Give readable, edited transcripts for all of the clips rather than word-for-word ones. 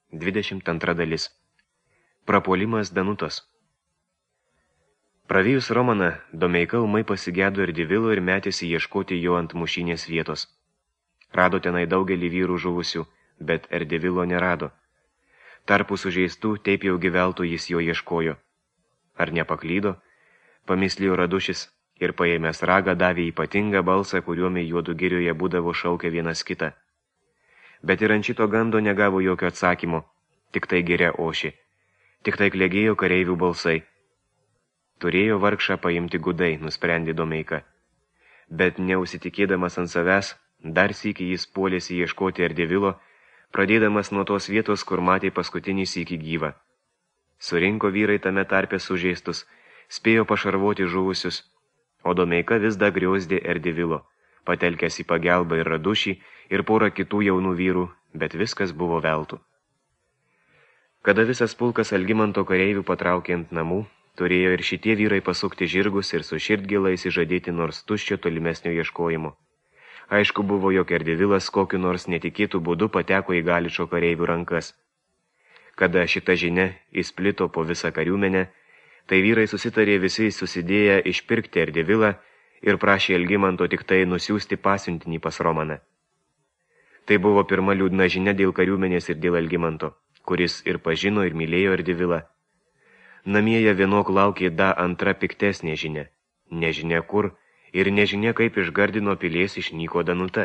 22 dalis. Prapuolimas Danutos. Pravėjus Romaną, Domeika ūmai pasigėdo Erdivilo ir metėsi ieškoti jo ant mušynės vietos. Rado tenai daugelį vyrų žuvusių, bet Erdivilo nerado. Tarpu sužeistų, taip jau gyveltų jis jo ieškojo. Ar nepaklydo? Pamislėjo Radušis ir paėmęs ragą davė ypatingą balsą, kuriuomi juodų girioje būdavo šaukę vienas kitą. Bet ir ant šito gando negavo jokio atsakymo, tik tai giria ošė, tik tai klegėjo kareivių balsai. Turėjo vargšą paimti gudai, nusprendė Domeika. Bet neusitikėdamas ant savęs, dar sykį jis puolėsi ieškoti Erdivilo, pradėdamas nuo tos vietos, kur matė paskutinį sykį gyvą. Surinko vyrai tame tarpe sužeistus, spėjo pašarvoti žuvusius, o Domeika vis dar griauzdė Erdivilo, patelkęs į pagelbą ir Radušį ir porą kitų jaunų vyrų, bet viskas buvo veltui. Kada visas pulkas Algimanto kareivių patraukė ant namų, turėjo ir šitie vyrai pasukti žirgus ir su širdgėla įsižadėti nors tuščio tolimesnio ieškojimo. Aišku buvo, jog Erdivilas kokiu nors netikėtų būdu pateko į Galičo kareivių rankas. Kada šita žinia įsplito po visą kariuomenę, tai vyrai susitarė visi susidėję išpirkti Erdivilą ir prašė Algimanto tik tai nusiųsti pasiuntinį pas Romaną. Tai buvo pirma liūdna žinia dėl kariuomenės ir dėl Algimanto, kuris ir pažino ir mylėjo Erdivilą. Namieje vienok laukė da antra piktesnė žinia, nežinia kur ir nežinia kaip iš Gardino pilies išnyko Danuta.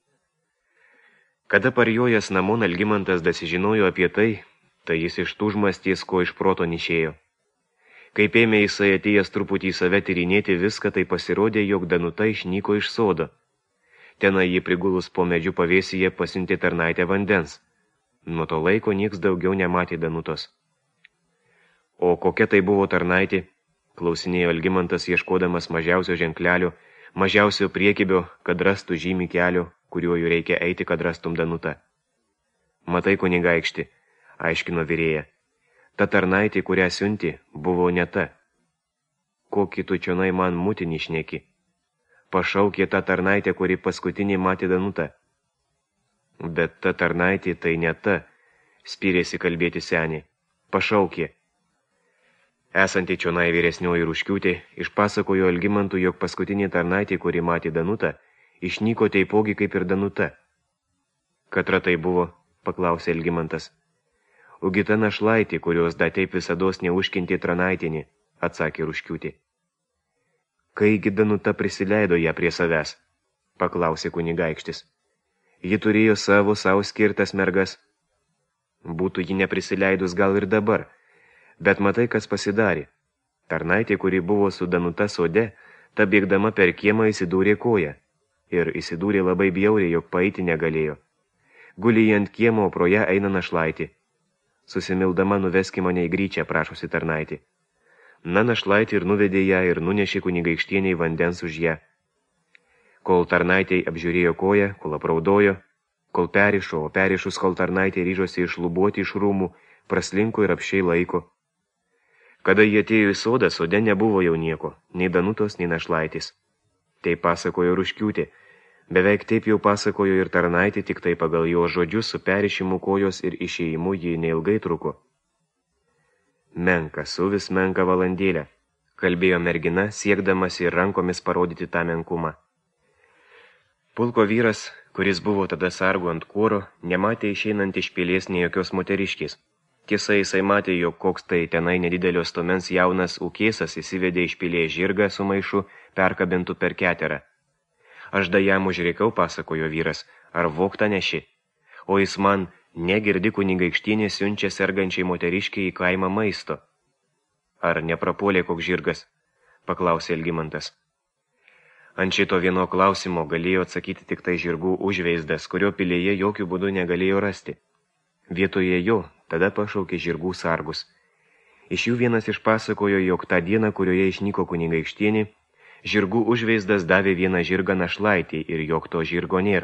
Kada parjojęs namon Algimantas dasižinojo apie tai, tai jis iš tūžmasties ko iš proto nišėjo. Kaip ėmė jisai atėjęs truputį į save tyrinėti viską, tai pasirodė, jog Danuta išnyko iš sodo. Tenai jį prigulus po medžių pavėsyje pasiuntė tarnaitę vandens. Nuo to laiko nieks daugiau nematė Danutos. O kokia tai buvo tarnaitė, klausinėjo Algimantas ieškodamas mažiausio ženklelio, mažiausio priekibio, kad rastų žymį kelio, kuriuo jų reikia eiti, kad rastum Danutą. Matai, kunigaikšti, aiškino vyrėja, ta tarnaitė, kurią siunti, buvo ne ta. Kokį tu čionai man mutinį šneki? Pašaukė tą tarnaitę, kuri paskutinį matė Danutą. Bet ta tarnaitė tai ne ta, spyrėsi kalbėti senį. Pašaukė. Esanti čionai vyresnioji Ruškiūtė išpasakojo Algimantui, jog paskutinė tarnaitė, kuri matė Danutą, išnyko taipogi kaip ir Danuta. Katra tai buvo, paklausė Algimantas. Ugi ta našlaitė, kurios da taip visados neužkintė tranaitinį, atsakė Ruškiūtė. Kaigi Danuta prisileido ją prie savęs, paklausė kunigaikštis. Ji turėjo savo skirtas mergas. Būtų ji neprisileidus gal ir dabar, bet matai, kas pasidarė. Tarnaitė, kuri buvo su Danuta sode, ta bėgdama per kiemą įsidūrė koją. Ir įsidūrė labai bjauriai, jog paeiti negalėjo. Guli ant kiemo, o pro ją eina našlaitė. Susimildama nuveski mane į gryčią, prašosi tarnaitė. Na našlaitė ir nuvedė ją ir nunešė kunigaikštieniai vandens už ją. Kol tarnaitė apžiūrėjo koją, kol apraudojo, kol perišo, o perišus, kol tarnaitė ryžosi išlubuoti iš rūmų, praslinko ir apšiai laiko. Kada jie atėjo į sodą, sode nebuvo jau nieko, nei Danutos, nei našlaitis. Tai pasakojo Ruškiūtė, beveik taip jau pasakojo ir tarnaitė, tik tai pagal jo žodžius su perišimu kojos ir išėjimu jį neilgai truko. Menka, suvis menka valandėlę, kalbėjo mergina, siekdamas ir rankomis parodyti tą menkumą. Pulko vyras, kuris buvo tada sargu ant kuoro, nematė išeinant iš pilies nei jokios moteriškės. Tiesa, jisai matė, jog koks tai tenai nedidelio stomens jaunas ūkėsas įsivedė iš pilies žirgą su maišu, perkabintų per keterą. Aš da jam užreikau, pasakojo vyras, ar voktą neši, o jis man negirdi kunigaikštienė siunčia sergančiai moteriškiai į kaimą maisto. Ar neprapuolė koks žirgas, paklausė Algimantas. Ant šito vieno klausimo galėjo atsakyti tik tai žirgų užveizdas, kurio pilėje jokių būdų negalėjo rasti. Vietoje jo tada pašaukė žirgų sargus. Iš jų vienas išpasakojo, jog tą dieną, kurioje išnyko kunigaikštienė, žirgų užveizdas davė vieną žirgą našlaitį ir jog to žirgo nėr.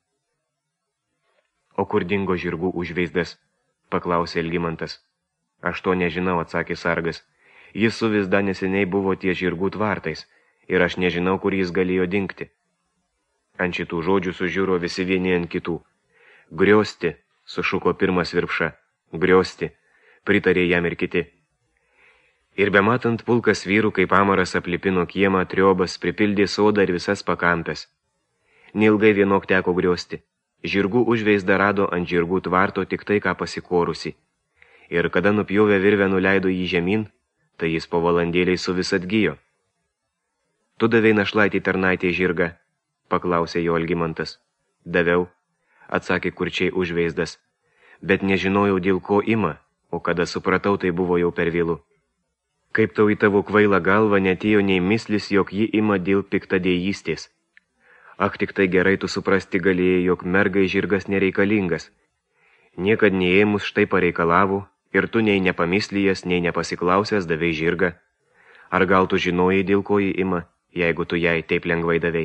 O kur dingo žirgų užveizdas, paklausė Algimantas. Aš to nežinau, atsakė sargas. Jis su vis da neseniai buvo ties žirgų tvartais. Ir aš nežinau, kur jis galėjo dingti. Ant šitų žodžių sužiūro visi vieni ant kitų. Griosti, sušuko pirmas virpša, Griosti, pritarė jam ir kiti. Ir bematant pulkas vyrų, kaip amaras aplipino kiemą, triobas, pripildė sodą ir visas pakampes. Neilgai vienok teko griosti. Žirgų užveisdą rado ant žirgų tvarto tik tai, ką pasikorusi. Ir kada nupjovė virvę nuleido jį žemyn, tai jis po valandėliai su vis atgijo. Tu davei našlaitį tarnaitį žirgą, paklausė jo Algimantas. Daviau, atsakė kurčiai užveisdas, bet nežinojau, dėl ko ima, o kada supratau, tai buvo jau per vėlu. Kaip tau į tavo kvailą galvą netėjo nei mislis, jog ji ima dėl piktadėjystės. Ak, tik tai gerai tu suprasti galėjai, jog mergai žirgas nereikalingas. Niekad neėmus štai pareikalavo, ir tu nei nepamislyjas, nei nepasiklausęs davei žirgą. Ar gal tu žinojai, dėl ko ji ima, jeigu tu jai taip lengvai davei?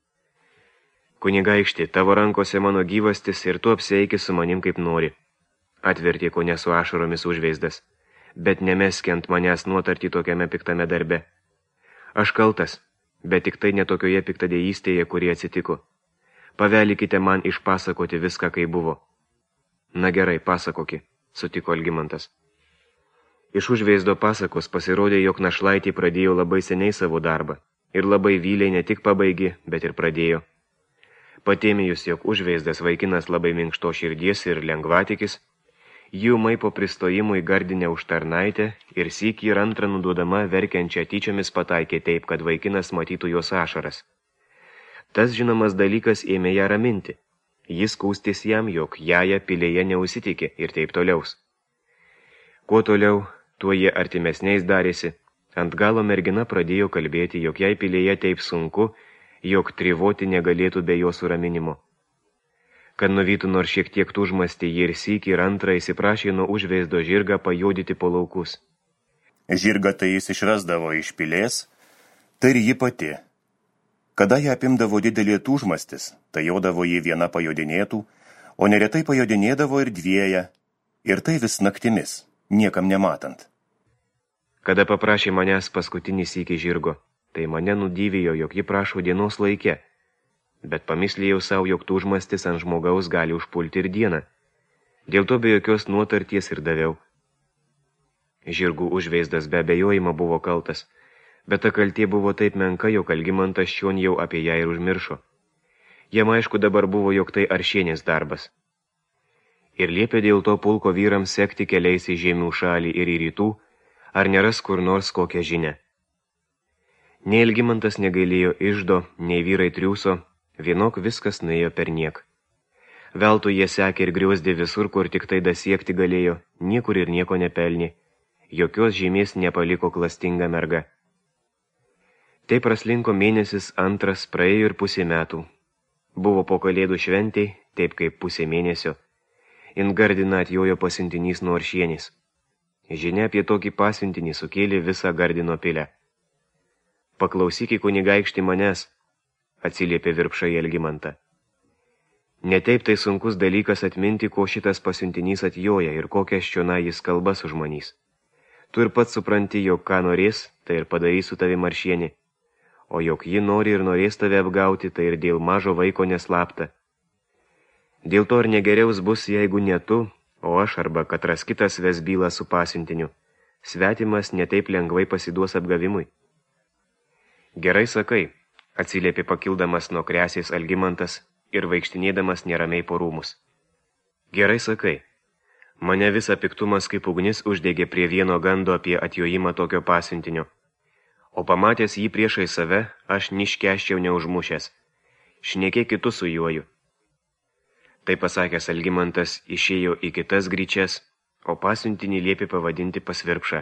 Kunigaikšti, tavo rankose mano gyvastis ir tu apsieiki su manim kaip nori. Atvertė kone su ašaromis užveisdas, bet nemeski ant manęs nuotartį tokiame piktame darbe. Aš kaltas, bet tik tai netokioje piktadėjystėje, kuri atsitiko. Pavelikite man išpasakoti viską, kai buvo. Na gerai, pasakoki, sutiko Algimantas. Iš užveisdo pasakos pasirodė, jog našlaitį pradėjo labai seniai savo darbą ir labai vyliai ne tik pabaigė, bet ir pradėjo. Patėmėjus, jog užveisdas vaikinas labai minkšto širdies ir lengvatikis, jį ūmai po pristojimų įgardinę už tarnaitę ir sykį ir antrą nuduodama verkiančią tyčiomis pataikė taip, kad vaikinas matytų jos ašaras. Tas žinomas dalykas ėmė ją raminti. Jis skųstis jam, jog jaja pilėje neusitikė ir taip toliaus. Kuo toliau, tuo jie artimesniais darėsi. Ant galo mergina pradėjo kalbėti, jog jai pilėje taip sunku, jog trivoti negalėtų be jo suraminimo. Kad nuvytų nors šiek tiek užmasti, jį ir sykį ir antrą įsiprašė nuo užveisdo žirgą pajodyti po laukus. Žirgą tai jis išrasdavo iš pilės, tai ir ji pati. Kada ją apimdavo didelė užmastis, tai jodavo jį viena pajodinėtų, o neretai pajodinėdavo ir dvieja, ir tai vis naktimis, niekam nematant. Kada paprašė manęs paskutinį sykį žirgo, tai mane nudyvijo, jog ji prašo dienos laike, bet pamislėjau savo, jog užmastis ant žmogaus gali užpulti ir dieną. Dėl to be jokios nuotarties ir daviau. Žirgų užveisdas be abejojimo buvo kaltas, bet ta kaltė buvo taip menka, jog Algimantas šion jau apie ją ir užmiršo. Jam aišku dabar buvo, jog tai aršienės darbas. Ir liepė dėl to pulko vyrams sekti keliais į žemių šalį ir į rytų, ar neras kur nors kokią žinią. Nei Algimantas negailėjo iždo, nei vyrai triūso, vienok viskas nuėjo per niek. Veltui jie sekė ir griuosdė visur, kur tik tai dasiekti galėjo, niekur ir nieko nepelnė, jokios žymės nepaliko klastinga merga. Taip praslinko mėnesis antras, praėjo ir pusė metų. Buvo po kalėdų šventei, taip kaip pusė mėnesio. Ingardiną atjojo pasiuntinys nuo Aršienės. Žinia apie tokį pasiuntinį sukėlė visą Gardino pilę. Paklausyk į kunigaikštį manęs, atsiliepė virpšai Algimantą. Neteip tai sunkus dalykas atminti, ko šitas pasiuntinys atjoja ir kokias čionai jis kalbas užmanys. Tu ir pats supranti, jog ką norės, tai ir padarys su tavim Aršienė, o jog ji nori ir norės tave apgauti, tai ir dėl mažo vaiko neslapta. Dėl to ar negeriaus bus, jeigu ne tu, o aš arba katras kitas ves bylą su pasiuntiniu. Svetimas netaip lengvai pasiduos apgavimui. Gerai sakai, atsiliepė pakildamas nuo kresės Algimantas ir vaikštinėdamas neramiai po rūmus. Gerai sakai, mane visą piktumas kaip ugnis uždegė prie vieno gando apie atjojimą tokio pasiuntinio. O pamatęs jį priešai save, aš niškeščiau neužmušęs. Šnekėk kitu su juoju. Tai pasakęs Algimantas išėjo į kitas gryčias, o pasiuntinį liepė pavadinti Pasvirpšą.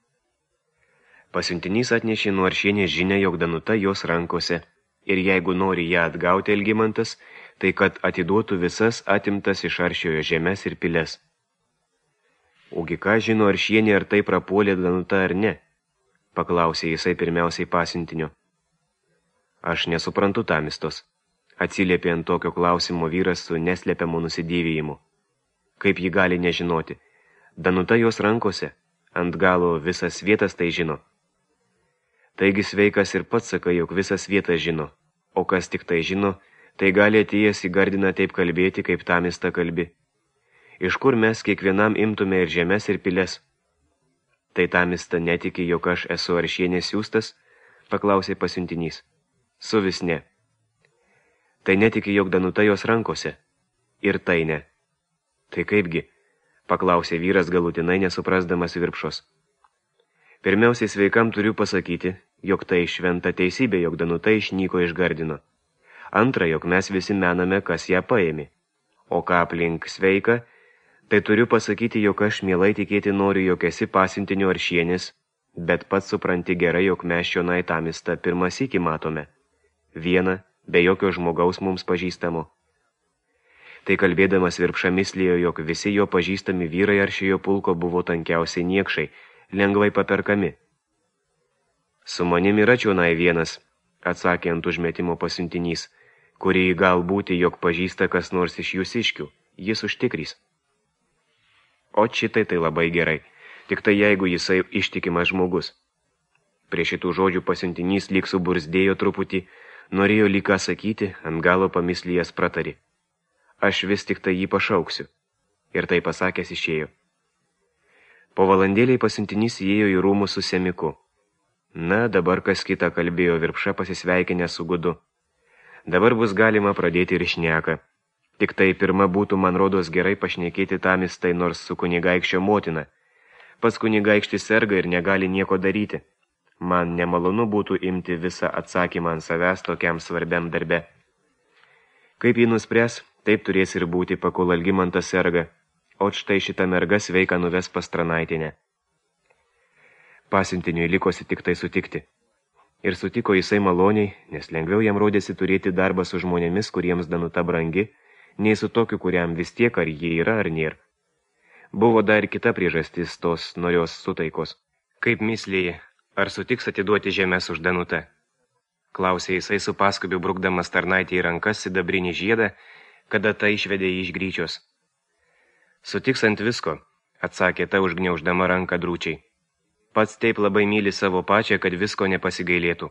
Pasiuntinys atnešė nuo Aršienės žinią, jog Danuta jos rankose, ir jeigu nori ją atgauti Algimantas, tai kad atiduotų visas atimtas iš Aršiojo žemės ir piles. Ogi ką žino Aršienė, ar tai prapuolė Danuta ar ne? Paklausė jisai pirmiausiai pasiuntinio. Aš nesuprantu tamistos, atsiliepė ant tokio klausimo vyras su neslepiamu nusidėvijimu. Kaip ji gali nežinoti? Danuta jos rankose, ant galo visas vietas tai žino. Taigi sveikas ir pats sakai, jog visas vietas žino, o kas tik tai žino, tai gali atėjęs į Gardiną taip kalbėti, kaip tamista kalbi. iš kur mes kiekvienam imtume ir žemės, ir piles? Tai Tamista netiki, jog aš esu Aršienės siųstas, paklausė pasiuntinys. Su vis ne. Tai netiki, jog Danuta jos rankose. Ir tai ne. Tai kaipgi, paklausė vyras galutinai nesuprasdamas Virpšos. Pirmiausiai sveikam turiu pasakyti, jog tai šventa teisybė, jog Danuta išnyko iš Gardino. Antra, jog mes visi mename, kas ją paėmė. O ką aplink sveika, tai turiu pasakyti, jog aš mielai tikėti noriu, jog esi pasiuntinio Aršienės, bet pats supranti gerai, jog mes čionai Tamistą pirmą sykį matome. Vieną, be jokio žmogaus mums pažįstamo. Tai kalbėdamas Virpša mislėjo, jog visi jo pažįstami vyrai Aršiojo pulko buvo tankiausiai niekšai, lengvai paperkami. Su manim yra čionai vienas, atsakė ant užmetimo pasiuntinys, kurį gal būti, jog pažįsta kas nors iš jūsiškių, jis užtikrys. O šitai tai labai gerai, tik tai jeigu jisai ištikimas žmogus. Prie šitų žodžių pasiuntinys lyg subursdėjo truputį, norėjo lyg ką sakyti, ant galo pamislyjas pratari. Aš vis tik tai jį pašauksiu. Ir tai pasakęs išėjo. Po valandėliai pasiuntinys įėjo į rūmus su Semiku. Na, dabar kas kita, kalbėjo Virpša pasisveikinę su Gudu. Dabar bus galima pradėti ir šneką. Tik tai pirma būtų, man rodos, gerai pašnekėti Tamistai nors su kunigaikščio motina. Pats kunigaikštis serga ir negali nieko daryti. Man nemalonu būtų imti visą atsakymą ant savęs tokiam svarbiam darbe. Kaip jį nuspręs, taip turės ir būti, pakol Algimantas serga. O štai šitą mergą sveiką nuves pas Tranaitinę. Pasiuntiniui likosi tik tai sutikti. Ir sutiko jisai maloniai, nes lengviau jam rodėsi turėti darbą su žmonėmis, kuriems Danuta brangi, nei su tokiu, kuriam vis tiek ar jie yra ar nėr. Buvo dar ir kita priežastis tos norios sutaikos. Kaip mislėji, ar sutiks atiduoti žemės už Danutą? Klausė jisai su paskubiu brukdamas Tarnaitį į rankas sidabrinį žiedą, kada ta išvedė jį iš gryčios. Sutiks ant visko, atsakė ta užgniauždama ranką drūčiai. Pats taip labai myli savo pačią, kad visko nepasigailėtų.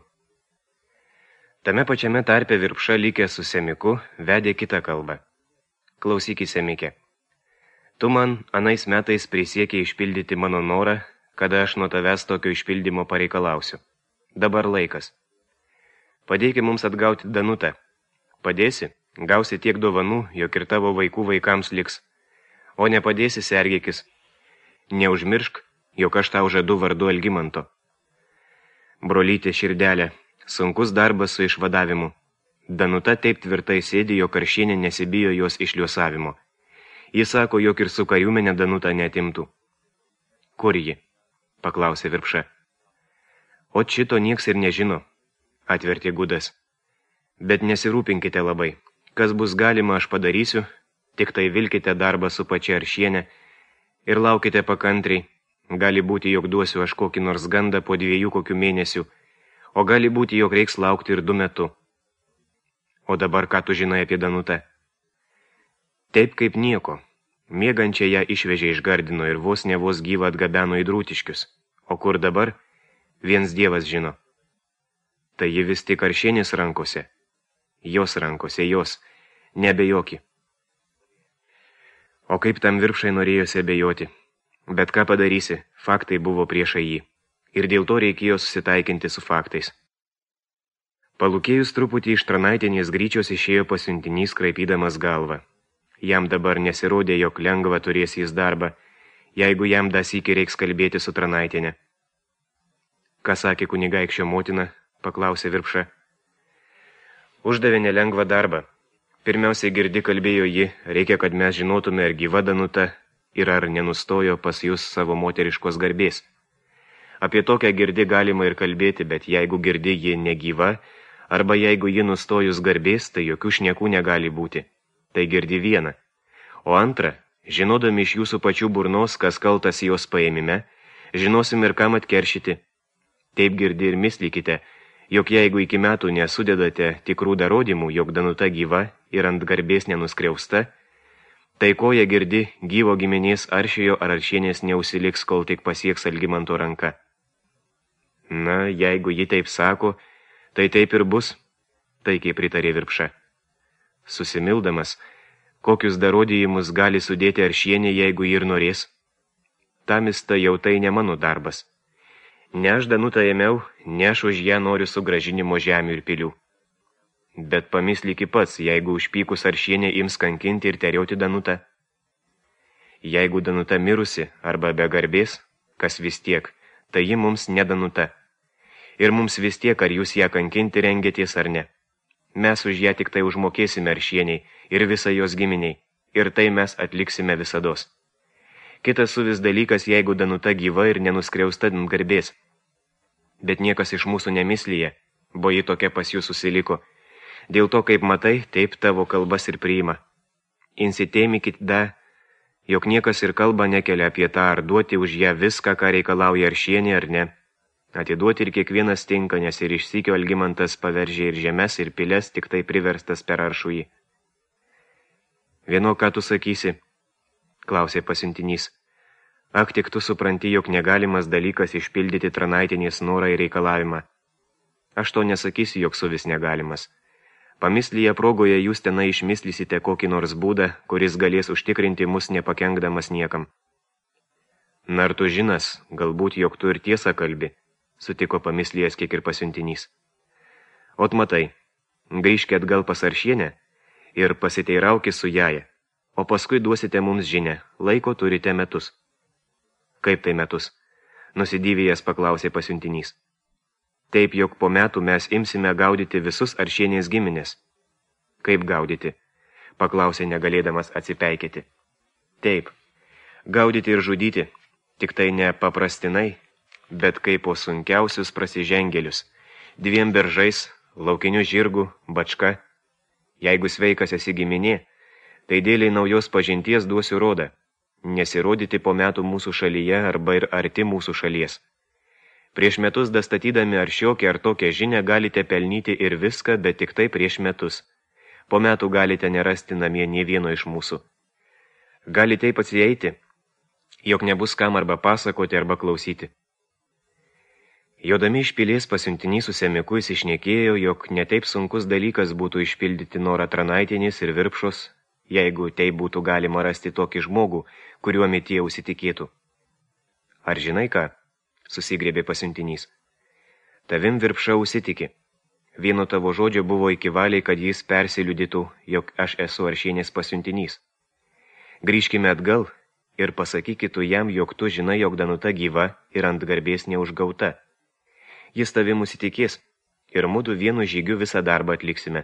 Tame pačiame tarpe Virpša likė su Semiku vedė kitą kalbą. Klausyki, Semike. Tu man anais metais prisiekė išpildyti mano norą, kada aš nuo tavęs tokio išpildymo pareikalausiu. Dabar laikas. Padėki mums atgauti Danutą. Padėsi, gausi tiek dovanų, jog ir tavo vaikų vaikams liks. O nepadėsi, sergėkis. Neužmiršk, jog aš tau žadu vardu Algimanto. Brolytė širdelė, sunkus darbas su išvadavimu. Danuta taip tvirtai sėdi, jog Aršienė nesibijo jos išliosavimo. Jis sako, jog ir su kariuomenė Danutą neatimtų. Kur ji? Paklausė Virpša. O šito nieks ir nežino, atvertė Gudas. Bet nesirūpinkite labai. Kas bus galima, aš padarysiu, tik tai vilkite darbą su pačia Aršienė ir laukite pakantriai. Gali būti, jog duosiu aš kokį nors gandą po 2 kokių mėnesių, o gali būti, jog reiks laukti ir 2 metų. O dabar ką tu žinai apie Danutą? Taip kaip nieko. Miegančią ją išvežė iš Gardino ir vos ne vos gyvą atgabeno į Drūtiškius. O kur dabar? Viens Dievas žino. Tai ji vis tik Aršienės rankose. Jos rankose, jos. Neabejoki. O kaip tam Virpšai norėjosi abejoti. Bet ką padarysi, faktai buvo priešai jį. Ir dėl to reikėjo susitaikinti su faktais. Palūkėjus truputį iš Tranaitinės gryčios išėjo pasiuntinys kraipydamas galvą. Jam dabar nesirodė, jog lengva turės jis darbą, jeigu jam dasykį reiks kalbėti su Tranaitinė. Ką sakė kunigaikščio motina, paklausė Virpša. Uždavė nelengvą darbą. Pirmiausiai girdi kalbėjo ji, reikia, kad mes žinotume, ar gyva Danuta ir ar nenustojo pas jūs savo moteriškos garbės. Apie tokią girdi galima ir kalbėti, bet jeigu girdi ji negyva, arba jeigu ji nustojus garbės, tai jokių šnekų negali būti. Tai girdi viena. O antra, žinodami iš jūsų pačių burnos, kas kaltas jos paėmime, žinosim ir kam atkeršyti. Taip girdi ir mislykite, jog jeigu iki metų nesudedate tikrų darodymų, jog Danuta gyva ir ant garbės nenuskriausta, tai koja girdi gyvo giminės Aršiojo ar Aršienės neusiliks, kol tik pasieks Algimanto ranka. Na, jeigu ji taip sako, tai taip ir bus, taikiai pritarė Virpša. Susimildamas, Kokius darodyjimus gali sudėti Aršienė, jeigu ji ir norės? Tamista jau tai ne mano darbas. Ne aš Danutą ėmiau, ne aš už ją noriu sugražinimo žemių ir pilių. Bet pamislyki pats, jeigu užpykus Aršienė ims kankinti ir teriauti Danutą. Jeigu Danuta mirusi arba be garbės, kas vis tiek, tai ji mums ne Danuta. Ir mums vis tiek, ar jūs ją kankinti rengėties ar ne. Mes už ją tik tai užmokėsime Aršieniai ir visai jos giminiai, ir tai mes atliksime visados. Kitas suvis dalykas, jeigu Danuta gyva ir nenuskriausta garbės. Bet niekas iš mūsų nemislyje, bo ji tokia pas jų susiliko. Dėl to, kaip matai, taip tavo kalbas ir priima. Insitėmikit jog niekas ir kalba nekelia apie tą, ar duoti už ją viską, ką reikalauja Aršienė ar ne. Atiduoti ir kiekvienas tinka, nes ir išsykio Algimantas paveržė ir žemes, ir piles, tik tai priverstas per Aršųjį. Vieno, ką tu sakysi, klausė pasiuntinys. Ak, tik tu supranti, jog negalimas dalykas išpildyti Tranaitinės norą ir reikalavimą. Aš to nesakysiu, jog suvis negalimas. Pamislyje progoje jūs tenai išmislysite kokį nors būdą, kuris galės užtikrinti mus nepakenkdamas niekam. Na, ar tu žinas, galbūt, jog tu ir tiesą kalbi, sutiko pamislyjas kiek ir pasiuntinys. Ot matai, grįžkit atgal pas Aršienę ir pasiteiraukis su jaja, o paskui duosite mums žinę, laiko turite metus. Kaip tai metus? Nusidyvėjęs paklausė pasiuntinys. Taip, jog po metų mes imsime gaudyti visus Aršienės giminės. Kaip gaudyti? Paklausė negalėdamas atsipeikėti. Taip, gaudyti ir žudyti, tik tai ne paprastinai, bet kaip po sunkiausius prasižengėlius, 2 beržais, laukiniu žirgu, bačka. Jeigu sveikas esi giminė, tai dėliai naujos pažinties duosiu rodą, nesirodyti po metų mūsų šalyje arba ir arti mūsų šalies. Prieš metus dastatydami ar šiokią ar tokią žinią galite pelnyti ir viską, bet tik tai prieš metus. Po metų galite nerasti namie nė vieno iš mūsų. Galite taip atsieiti, jog nebus kam arba pasakoti arba klausyti. Jodami iš pilies pasiuntinys su Semiku įsišnekėjo, jog netaip sunkus dalykas būtų išpildyti norą Tranaitinės ir Virpšos, jeigu tai būtų galima rasti tokį žmogų, kuriuo tie užsitikėtų. Ar žinai ką? Susigrėbė pasiuntinys. Tavim Virpša užsitiki. Vieno tavo žodžio buvo iki valiai, kad jis persiliudytų, jog aš esu Aršienės pasiuntinys. Grįžkime atgal ir pasakykit jam, jog tu žinai, jog Danuta gyva ir ant garbės neužgauta. Jis tavim užsitikės ir mudu vienu žygiu visą darbą atliksime.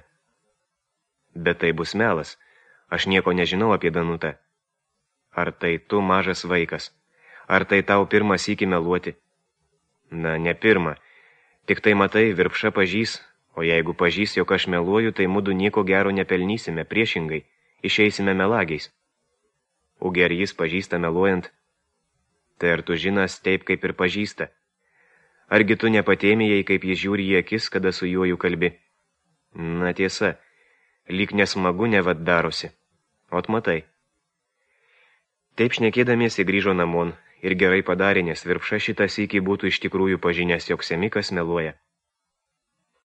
Bet tai bus melas. Aš nieko nežinau apie Danutą. Ar tai tu mažas vaikas? Ar tai tau pirmą sykį meluoti? Na, ne pirmą. Tik tai matai, Virpša pažys, o jeigu pažys, jog aš meluoju, tai mudu nieko gero nepelnysime, priešingai, išeisime melagiais. Ugi ar jis pažįsta meluojant? Tai ar tu žinas taip, kaip ir pažįsta? Argi tu nepatėmėjai, kaip jis žiūri į akis, kada su juo kalbi? Na tiesa, lyg nesmagu nevat darosi. Ot matai. Taip šnekėdamiesi grįžo namon ir gerai padarė, nes Virpša šitą sykį būtų iš tikrųjų pažinęs, jog Semikas meluoja.